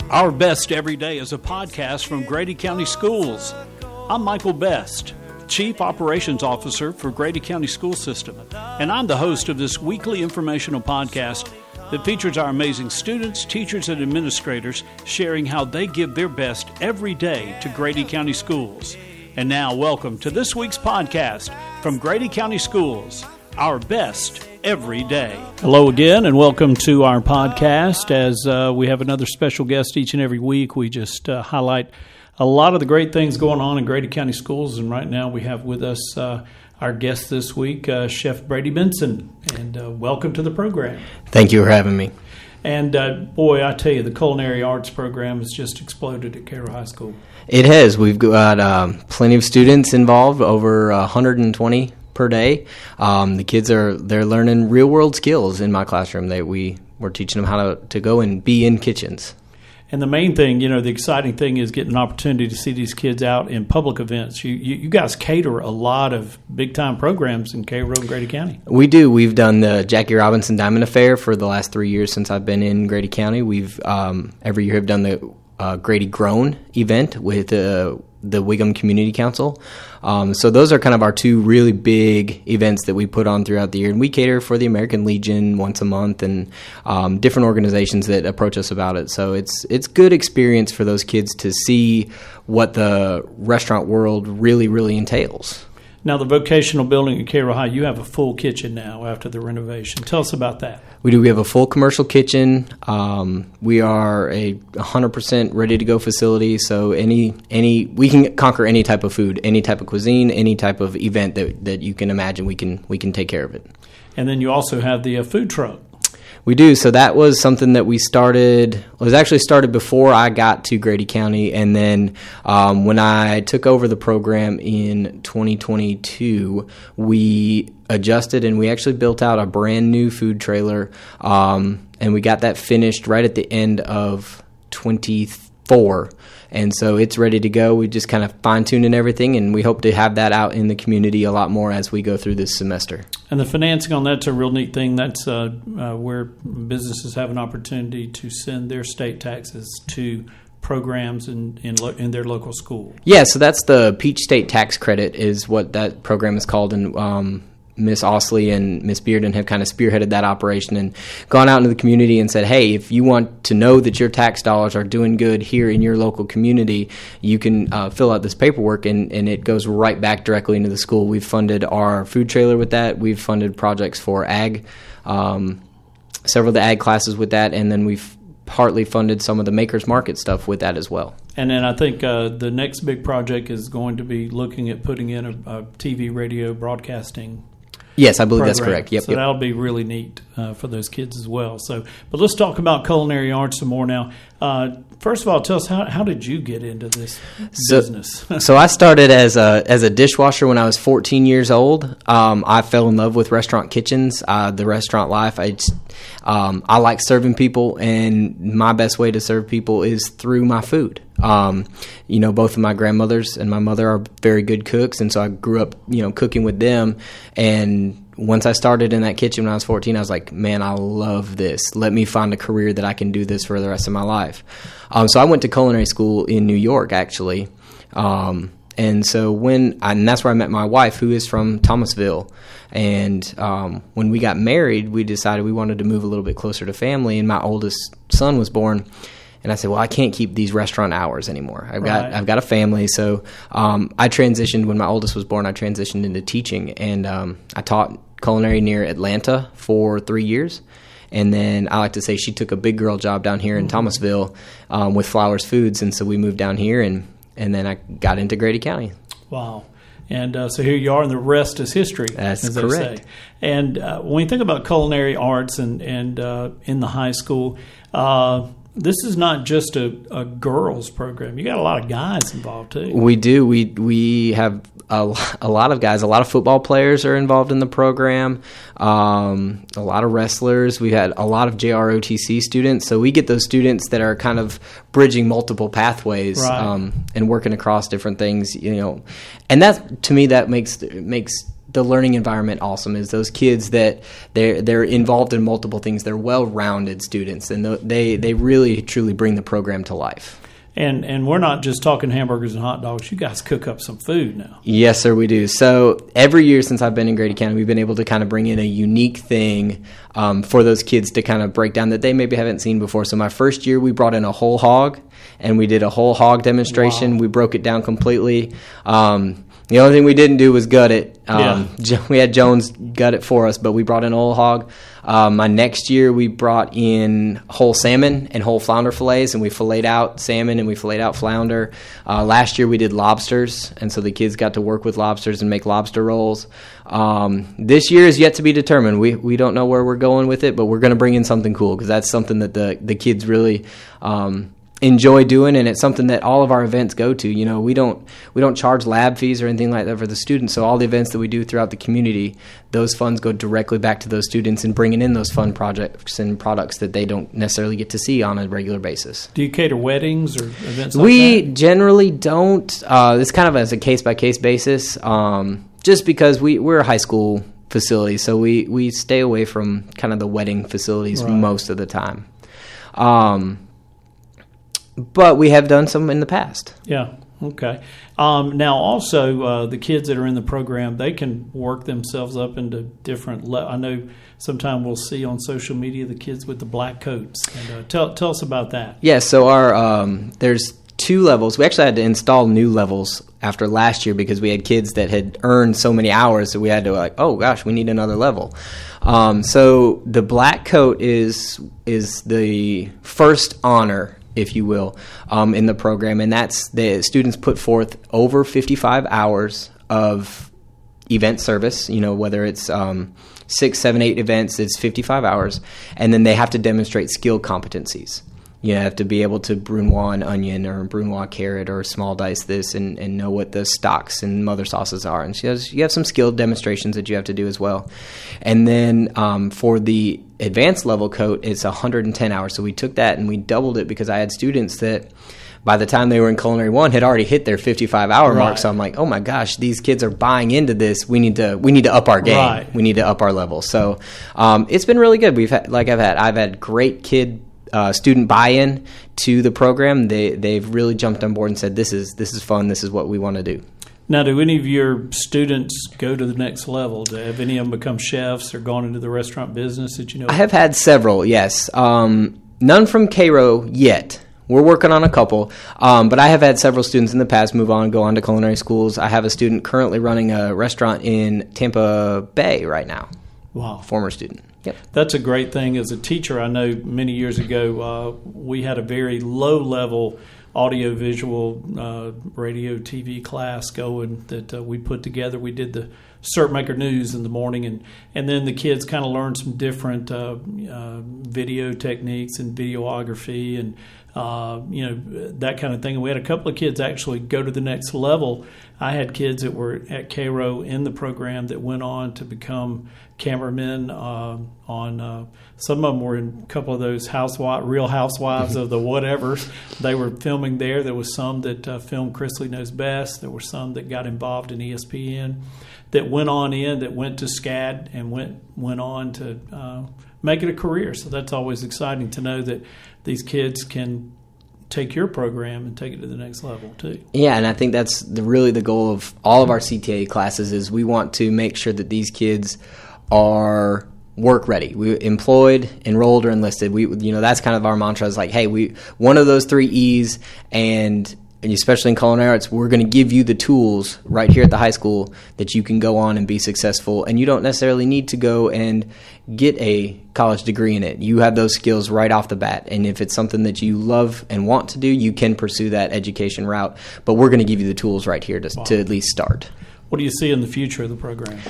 Our Best Every Day is a podcast from Grady County Schools. I'm Michael Best, Chief Operations Officer for Grady County School System, and I'm the host of this weekly informational podcast that features our amazing students, teachers, and administrators sharing how they give their best every day to Grady County Schools. And now, welcome to this week's podcast from Grady County Schools, Our Best Every Day. Hello again, and welcome to our podcast. As we have another special guest each and every week, we just highlight a lot of the great things going on in Grady County Schools. And right now we have with us our guest this week, Chef Brady Benson. And welcome to the program. Thank you for having me. And boy, I tell you, the culinary arts program has just exploded at Cairo High School. It has. We've got plenty of students involved, over 120 per day. The kids they're learning real world skills in my classroom. We're teaching them how to go and be in kitchens. And the main thing, the exciting thing is getting an opportunity to see these kids out in public events. You guys cater a lot of big-time programs in Cairo and Grady County. We do. We've done the Jackie Robinson Diamond Affair for the last 3 years since I've been in Grady County. We've every year have done the Grady Grown event with the Wiggum Community Council. So those are kind of our two really big events that we put on throughout the year. And we cater for the American Legion once a month and different organizations that approach us about it. So it's good experience for those kids to see what the restaurant world really, really entails. Now, the vocational building at Cairo High, you have a full kitchen now after the renovation. Tell us about that. We do. We have a full commercial kitchen. We are a 100% ready-to-go facility, so we can conquer any type of food, any type of cuisine, any type of event that you can imagine. We can take care of it. And then you also have the food truck. We do. So that was something that we started. It was actually started before I got to Grady County, and then when I took over the program in 2022, we adjusted and we actually built out a brand new food trailer, and we got that finished right at the end of 24. And so it's ready to go. We just kind of fine-tuning everything, and we hope to have that out in the community a lot more as we go through this semester. And the financing on that's a real neat thing. That's where businesses have an opportunity to send their state taxes to programs in their local school. Yeah, so that's the Peach State Tax Credit is what that program is called, and Miss Osley and Miss Bearden have kind of spearheaded that operation and gone out into the community and said, hey, if you want to know that your tax dollars are doing good here in your local community, you can fill out this paperwork, and it goes right back directly into the school. We've funded our food trailer with that. We've funded projects for ag, several of the ag classes with that, and then we've partly funded some of the Makers Market stuff with that as well. And then I think the next big project is going to be looking at putting in a TV, radio broadcasting. Yes, I believe program. That's correct. Yep. So that'll be really neat for those kids as well. So, but let's talk about culinary arts some more now. First of all, tell us how did you get into this business? So I started as a dishwasher when I was 14 years old. I fell in love with restaurant kitchens, the restaurant life. I like serving people, and my best way to serve people is through my food. Both of my grandmothers and my mother are very good cooks, and so I grew up, cooking with them. And once I started in that kitchen when I was 14, I was like, man, I love this. Let me find a career that I can do this for the rest of my life. So I went to culinary school in New York, actually. And so and that's where I met my wife, who is from Thomasville. And when we got married, we decided we wanted to move a little bit closer to family, and my oldest son was born. And I said, well, I can't keep these restaurant hours anymore. I've got a family. So I transitioned when my oldest was born. I transitioned into teaching, and I taught culinary near Atlanta for 3 years. And then I like to say she took a big girl job down here in Thomasville with Flowers Foods, and so we moved down here, and then I got into Grady County. Wow. And so here you are, and the rest is history. That's as correct. They say. And when we think about culinary arts and in the high school, this is not just a girls program. You got a lot of guys involved too. We do. We have a lot of guys. A lot of football players are involved in the program. A lot of wrestlers. We had a lot of JROTC students. So we get those students that are kind of bridging multiple pathways, right, and working across different things. And that, to me, that makes the learning environment awesome is those kids that they're involved in multiple things. They're well-rounded students, and they really truly bring the program to life. And we're not just talking hamburgers and hot dogs. You guys cook up some food now. Yes, sir, we do. So every year since I've been in Grady County, we've been able to kind of bring in a unique thing for those kids to kind of break down that they maybe haven't seen before. So my first year, we brought in a whole hog, and we did a whole hog demonstration. Wow. We broke it down completely. The only thing we didn't do was gut it. We had Jones gut it for us, but we brought in a whole hog. My next year, we brought in whole salmon and whole flounder fillets, and we filleted out salmon and we filleted out flounder. Last year, we did lobsters, and so the kids got to work with lobsters and make lobster rolls. This year is yet to be determined. We don't know where we're going with it, but we're going to bring in something cool because that's something that the kids really enjoy doing, and it's something that all of our events go to. You know, we don't charge lab fees or anything like that for the students, so all the events that we do throughout the community, those funds go directly back to those students and bringing in those fun projects and products that they don't necessarily get to see on a regular basis. Do you cater weddings or events like we that? Generally don't. It's kind of as a case-by-case basis, just because we're a high school facility, so we stay away from kind of the wedding facilities most of the time. But we have done some in the past. Yeah. Okay. Now, also, the kids that are in the program, they can work themselves up into different I know sometimes we'll see on social media the kids with the black coats. And, tell us about that. Yeah, so our there's 2 levels. We actually had to install new levels after last year because we had kids that had earned so many hours that we had to oh gosh, we need another level. So the black coat is the first honor, if you will, in the program, and that's the students put forth over 55 hours of event service, whether it's 6, 7, 8 events, it's 55 hours, and then they have to demonstrate skill competencies. You have to be able to brunoise an onion or brunoise a carrot or small dice this and know what the stocks and mother sauces are. And you have some skilled demonstrations that you have to do as well. And then for the advanced level coat, it's 110 hours. So we took that and we doubled it because I had students that by the time they were in Culinary 1 had already hit their 55-hour mark. So I'm like, oh my gosh, these kids are buying into this. We need to up our game. Right. We need to up our level. So it's been really good. I've had great student buy-in to the program. They've really jumped on board and said, this is fun. This is what we want to do. Now, do any of your students go to the next level? Have any of them become chefs or gone into the restaurant business that you know? I have had several, yes. None from Cairo yet. We're working on a couple, but I have had several students in the past move on, go on to culinary schools. I have a student currently running a restaurant in Tampa Bay right now. Wow. Former student. Yep. That's a great thing. As a teacher, I know many years ago we had a very low-level audio-visual radio, TV class going that we put together. We did the Cert Maker News in the morning, and then the kids kind of learned some different video techniques and videography and that kind of thing. And we had a couple of kids actually go to the next level. I had kids that were at Cairo in the program that went on to become cameramen on some of them were in a couple of those Real Housewives of the whatevers. They were filming there. There was some that filmed Chrisley Knows Best. There were some that got involved in ESPN that went to SCAD and went on to make it a career. So that's always exciting to know that these kids can take your program and take it to the next level too. Yeah, and I think that's really the goal of all of our CTA classes is we want to make sure that these kids are work ready. We employed, enrolled, or enlisted. That's kind of our mantra is like, hey, one of those 3 E's, and especially in culinary arts, we're going to give you the tools right here at the high school that you can go on and be successful. And you don't necessarily need to go and get a college degree in it. You have those skills right off the bat. And if it's something that you love and want to do, you can pursue that education route. But we're going to give you the tools right here to at least start. What do you see in the future of the program?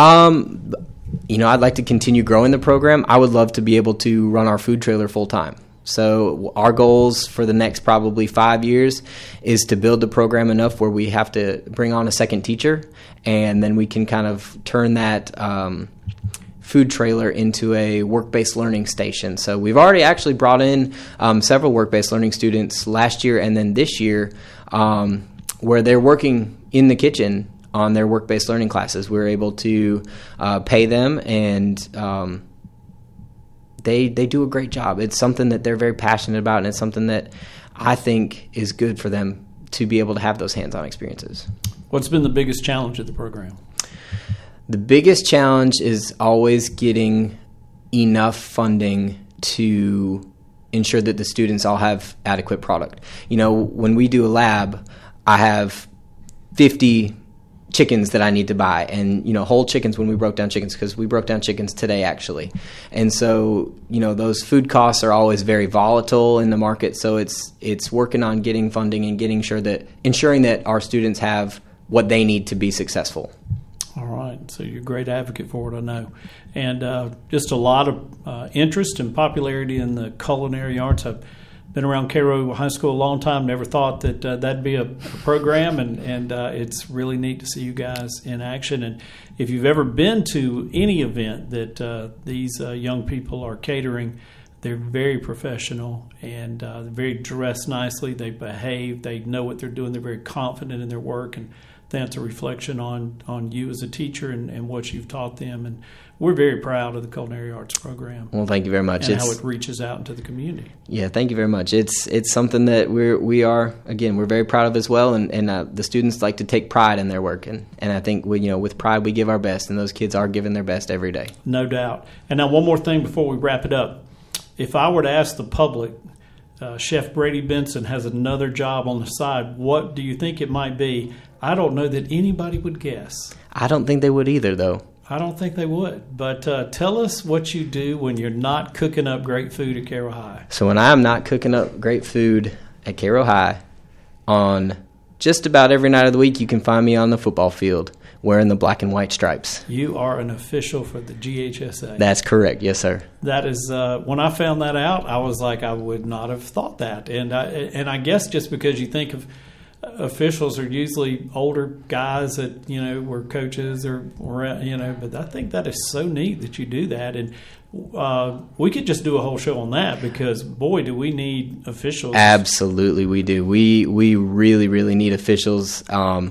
I'd like to continue growing the program. I would love to be able to run our food trailer full time. So our goals for the next probably 5 years is to build the program enough where we have to bring on a second teacher, and then we can kind of turn that food trailer into a work-based learning station. So we've already actually brought in several work-based learning students last year and then this year where they're working in the kitchen on their work-based learning classes. We're able to pay them, and they do a great job. It's something that they're very passionate about, and it's something that I think is good for them to be able to have those hands-on experiences. What's been the biggest challenge of the program? The biggest challenge is always getting enough funding to ensure that the students all have adequate product. You know, when we do a lab, I have 50 chickens that I need to buy, and, you know, whole chickens when we broke down chickens, because we broke down chickens today, actually. And so, you know, those food costs are always very volatile in the market, so it's working on getting funding and ensuring that our students have what they need to be successful. All right. So you're a great advocate for it, I know. And just a lot of interest and popularity in the culinary arts. I've been around Cairo High School a long time, never thought that that'd be a program, and it's really neat to see you guys in action. And if you've ever been to any event that these young people are catering, they're very professional and they're very dressed nicely. They behave. They know what they're doing. They're very confident in their work, and that's a reflection on you as a teacher and what you've taught them. And we're very proud of the Culinary Arts program. Well, thank you very much. And how it reaches out into the community. Yeah, thank you very much. It's something that we're very proud of as well, and the students like to take pride in their work, and I think with pride we give our best, and those kids are giving their best every day. No doubt. And now one more thing before we wrap it up. If I were to ask the public, Chef Brady Benson has another job on the side, what do you think it might be? I don't know that anybody would guess. I don't think they would either, though. I don't think they would. But tell us what you do when you're not cooking up great food at Cairo High. So when I'm not cooking up great food at Cairo High, on just about every night of the week, you can find me on the football field wearing the black and white stripes. You are an official for the GHSA. That's correct. Yes, sir. That is, when I found that out, I was like, I would not have thought that. And I guess just because you think of officials are usually older guys that, were coaches or but I think that is so neat that you do that. And we could just do a whole show on that because, boy, do we need officials. Absolutely, we do. We really, really need officials.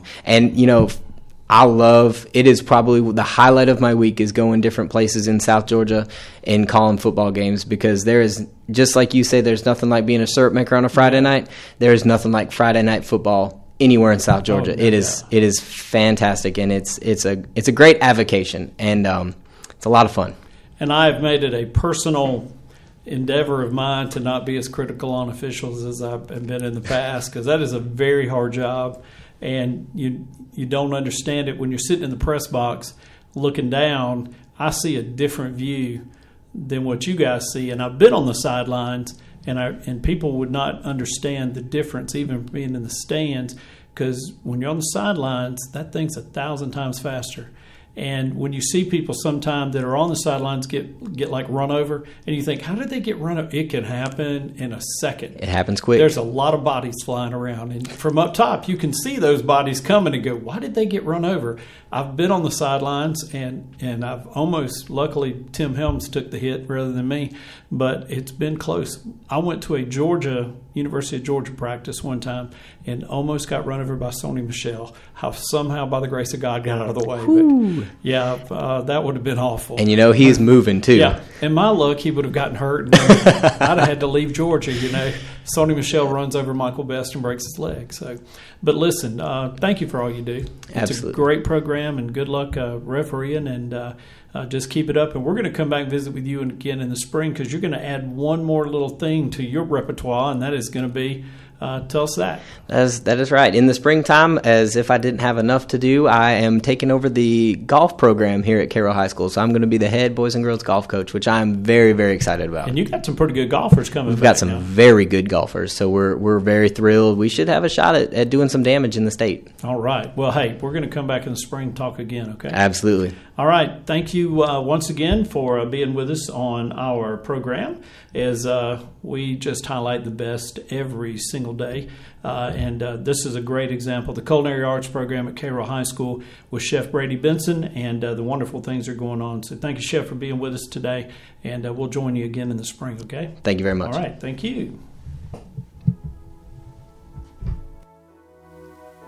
It is probably the highlight of my week is going different places in South Georgia and calling football games, because there is, just like you say, there's nothing like being a syrup maker on a Friday night. There is nothing like Friday night football anywhere in South Georgia. It is fantastic, and it's a great avocation, and it's a lot of fun. And I have made it a personal endeavor of mine to not be as critical on officials as I've been in the past, because that is a very hard job. And you don't understand it when you're sitting in the press box looking down. I see a different view than what you guys see, and I've been on the sidelines, and people would not understand the difference even being in the stands, because when you're on the sidelines, that thing's 1,000 times faster. And when you see people sometimes that are on the sidelines get like run over, and you think, how did they get run over? It can happen in a second. It happens quick. There's a lot of bodies flying around. And from up top, you can see those bodies coming and go, why did they get run over? I've been on the sidelines, and I've almost, luckily, Tim Helms took the hit rather than me, but it's been close. I went to a University of Georgia practice one time and almost got run over by Sony Michel. Somehow, by the grace of God, got out of the way. But yeah, that would have been awful. And he's moving too. Yeah, and my luck, he would have gotten hurt, and I'd have had to leave Georgia. Sony Michel runs over Michael Best and breaks his leg. So, but listen, thank you for all you do. It's Absolutely. A great program, and good luck refereeing, and just keep it up. And we're going to come back and visit with you again in the spring, because you're going to add one more little thing to your repertoire, and that is going to be, tell us that. That is right. In the springtime, as if I didn't have enough to do, I am taking over the golf program here at Cairo High School. So I'm going to be the head boys and girls golf coach, which I'm very, very excited about. And you've got some pretty good golfers coming. We've got some very good golfers, so we're very thrilled. We should have a shot at doing some damage in the state. All right. Well, hey, we're going to come back in the spring and talk again, okay? Absolutely. All right. Thank you once again for being with us on our program, as we just highlight the best every single day. And this is a great example. The Culinary Arts program at Cairo High School with Chef Brady Benson, and the wonderful things are going on. So thank you, Chef, for being with us today, and we'll join you again in the spring, okay? Thank you very much. All right. Thank you.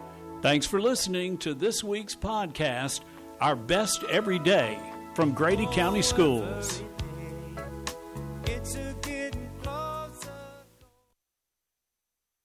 Thanks for listening to this week's podcast, Our Best Every Day from Grady County Schools.